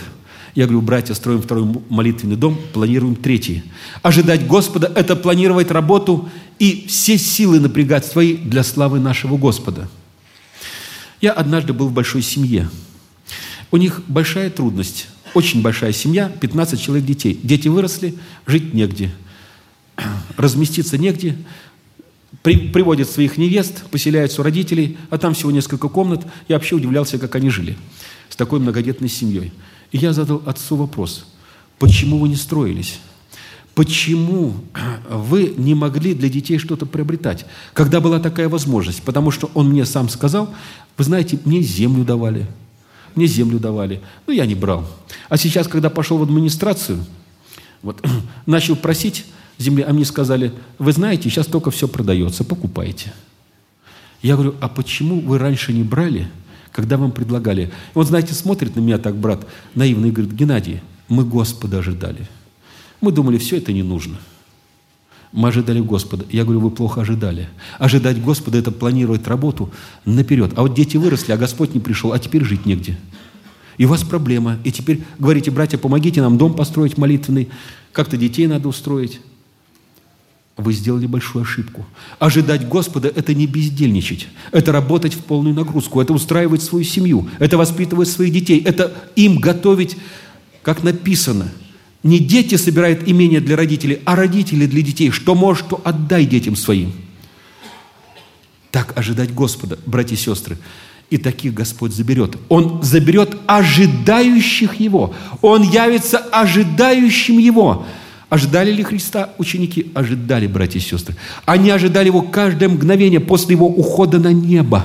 Я говорю, братья, строим второй молитвенный дом, планируем третий. Ожидать Господа – это планировать работу и все силы напрягать свои для славы нашего Господа. Я однажды был в большой семье. У них большая трудность, очень большая семья, пятнадцать человек детей. Дети выросли, жить негде, разместиться негде. При, приводят своих невест, поселяются у родителей, а там всего несколько комнат. Я вообще удивлялся, как они жили с такой многодетной семьей. И я задал отцу вопрос, почему вы не строились? Почему вы не могли для детей что-то приобретать, когда была такая возможность? Потому что он мне сам сказал, вы знаете, мне землю давали, мне землю давали, но я не брал. А сейчас, когда пошел в администрацию, вот, начал просить земли, а мне сказали, вы знаете, сейчас только все продается, покупайте. Я говорю, а почему вы раньше не брали, когда вам предлагали? И вот, знаете, смотрит на меня так брат наивно и говорит, Геннадий, мы Господа ожидали. Мы думали, все это не нужно. Мы ожидали Господа. Я говорю, вы плохо ожидали. Ожидать Господа – это планировать работу наперед. А вот дети выросли, а Господь не пришел, а теперь жить негде. И у вас проблема. И теперь говорите, братья, помогите нам дом построить молитвенный, как-то детей надо устроить. Вы сделали большую ошибку. Ожидать Господа – это не бездельничать. Это работать в полную нагрузку. Это устраивать свою семью. Это воспитывать своих детей. Это им готовить, как написано. Не дети собирают имение для родителей, а родители для детей. Что можешь, то отдай детям своим. Так ожидать Господа, братья и сестры. И таких Господь заберет. Он заберет ожидающих Его. Он явится ожидающим Его. Ожидали ли Христа ученики? Ожидали, братья и сестры. Они ожидали Его каждое мгновение после Его ухода на небо.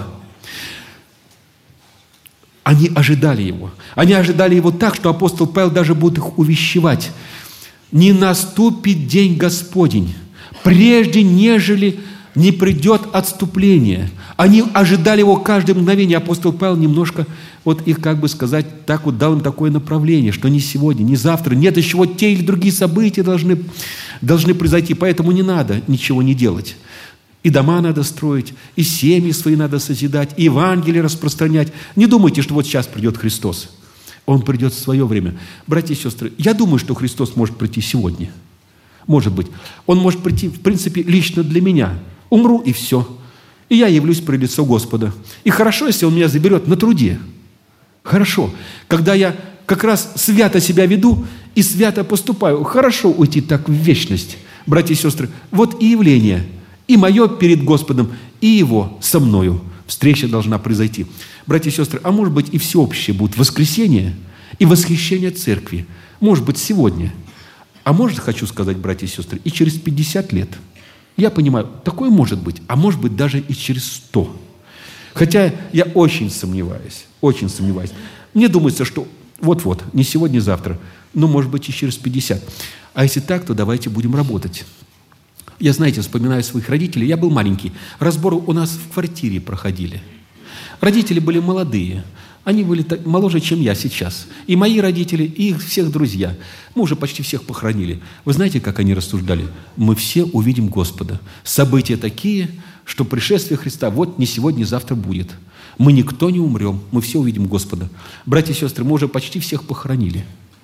Они ожидали Его. Они ожидали Его так, что апостол Павел даже будет их увещевать. «Не наступит день Господень, прежде нежели не придет отступление». Они ожидали Его каждое мгновение. Апостол Павел немножко, вот их, как бы сказать, так вот дал им такое направление, что не сегодня, не завтра. Нет, еще вот те или другие события должны, должны произойти. Поэтому не надо ничего не делать. И дома надо строить, и семьи свои надо созидать, и Евангелие распространять. Не думайте, что вот сейчас придет Христос. Он придет в свое время. Братья и сестры, я думаю, что Христос может прийти сегодня. Может быть. Он может прийти, в принципе, лично для меня. Умру, и все. И я явлюсь пред лицо Господа. И хорошо, если Он меня заберет на труде. Хорошо. Когда я как раз свято себя веду и свято поступаю. Хорошо уйти так в вечность. Братья и сестры, вот и явление. И мое перед Господом, и Его со мною. Встреча должна произойти. Братья и сестры, а может быть и всеобщее будет воскресенье и восхищение церкви. Может быть сегодня. А может, хочу сказать, братья и сестры, и через пятьдесят лет. Я понимаю, такое может быть, а может быть даже и через сто. Хотя я очень сомневаюсь, очень сомневаюсь. Мне думается, что вот-вот, не сегодня, не завтра, но может быть и через пятьдесят. А если так, то давайте будем работать. Я, знаете, вспоминаю своих родителей. Я был маленький. Разборы у нас в квартире проходили. Родители были молодые. Они были так, моложе, чем я сейчас. И мои родители, и их всех друзья. Мы уже почти всех похоронили. Вы знаете, как они рассуждали? Мы все увидим Господа. События такие, что пришествие Христа вот не сегодня, не завтра будет. Мы никто не умрем. Мы все увидим Господа. Братья и сестры, мы уже почти всех похоронили.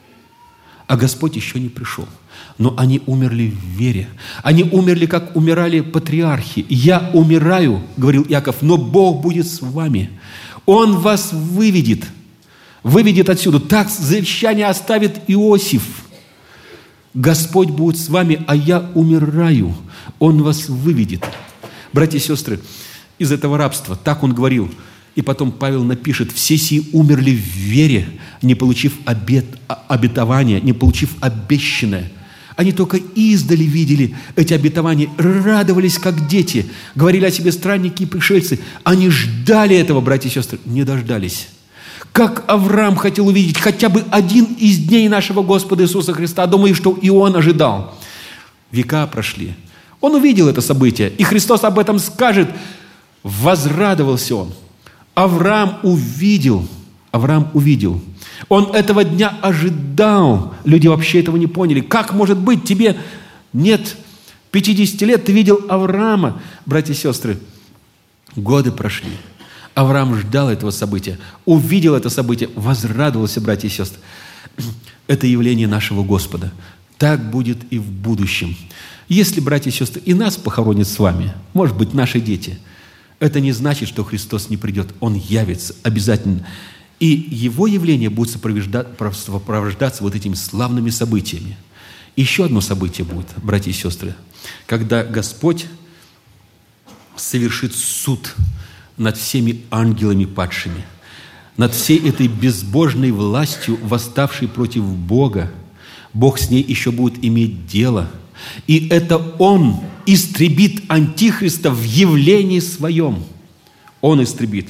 А Господь еще не пришел. Но они умерли в вере. Они умерли, как умирали патриархи. «Я умираю, — говорил Иаков, — но Бог будет с вами. Он вас выведет, выведет отсюда. Так завещание оставит Иосиф. Господь будет с вами, а я умираю. Он вас выведет». Братья и сестры, из этого рабства, так он говорил. И потом Павел напишет: «Все сии умерли в вере, не получив обет, обетования, не получив обещанное». Они только издали видели эти обетования, радовались, как дети, говорили о себе странники и пришельцы. Они ждали этого, братья и сестры, не дождались. Как Авраам хотел увидеть хотя бы один из дней нашего Господа Иисуса Христа, думаю, что и он ожидал. Века прошли. Он увидел это событие, и Христос об этом скажет. Возрадовался он. Авраам увидел, Авраам увидел. Он этого дня ожидал. Люди вообще этого не поняли. Как может быть, тебе нет пятидесяти лет, ты видел Авраама? Братья и сестры, годы прошли. Авраам ждал этого события, увидел это событие, возрадовался, братья и сестры. это явление нашего Господа. Так будет и в будущем. Если, братья и сестры, и нас похоронят с вами, может быть, наши дети, это не значит, что Христос не придет. Он явится обязательно. И Его явление будет сопровождаться вот этими славными событиями. Еще одно событие будет, братья и сестры, когда Господь совершит суд над всеми ангелами падшими, над всей этой безбожной властью, восставшей против Бога. Бог с ней еще будет иметь дело. И это Он истребит Антихриста в явлении Своем. Он истребит.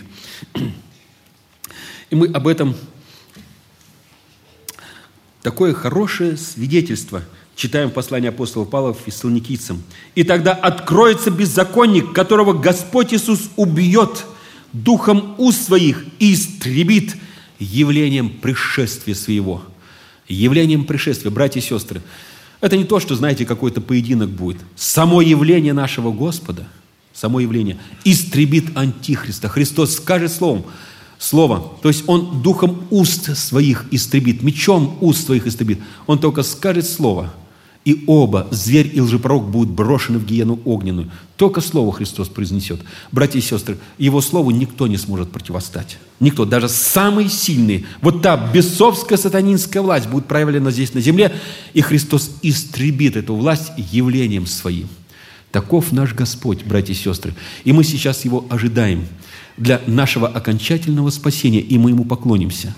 И мы об этом такое хорошее свидетельство читаем в послании апостола Павла Фессалоникийцам. «И тогда откроется беззаконник, которого Господь Иисус убьет духом уст своих и истребит явлением пришествия своего». Явлением пришествия, братья и сестры, это не то, что, знаете, какой-то поединок будет. Само явление нашего Господа, само явление истребит Антихриста. Христос скажет словом, слово, то есть Он духом уст своих истребит, мечом уст своих истребит. Он только скажет слово, и оба, зверь и лжепророк, будут брошены в гиену огненную. Только слово Христос произнесет. Братья и сестры, Его слову никто не сможет противостать. Никто, даже самый сильный. Вот та бесовская сатанинская власть будет проявлена здесь на земле, и Христос истребит эту власть явлением Своим. Таков наш Господь, братья и сестры. И мы сейчас Его ожидаем для нашего окончательного спасения, и мы Ему поклонимся.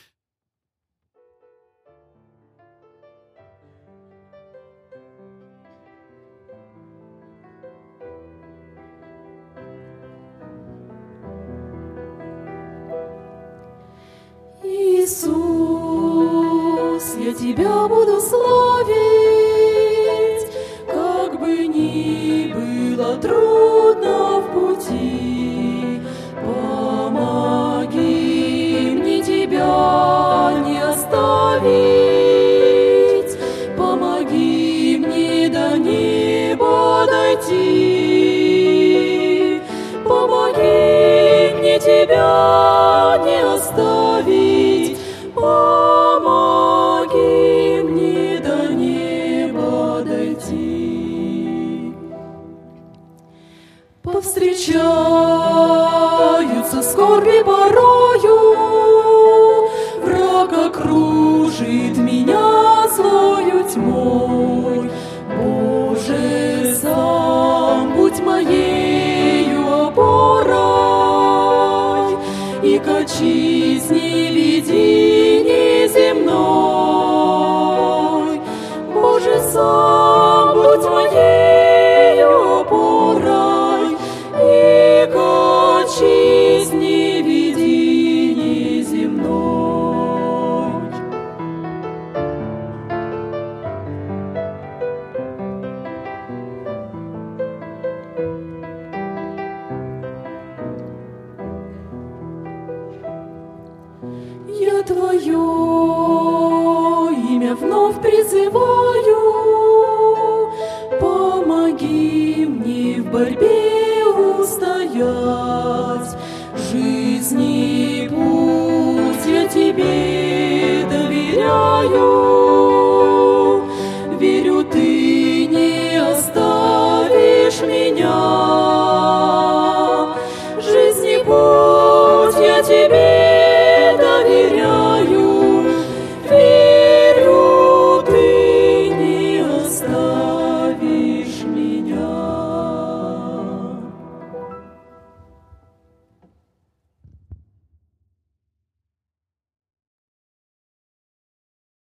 Иисус, я Тебя буду славить, как бы ни было трудно в пути. Помоги мне Тебя не оставить, помоги мне до неба дойти, помоги мне Тебя не оставить. Помоги мне до неба дойти. Повстречаются скорби порою, враг окружит меня злою тьмой. Боже, сам будь моею опорой, и качись не веди неземной. Боже, сам будь моею опорой, и качись не веди неземной. Я Твое имя вновь призываю,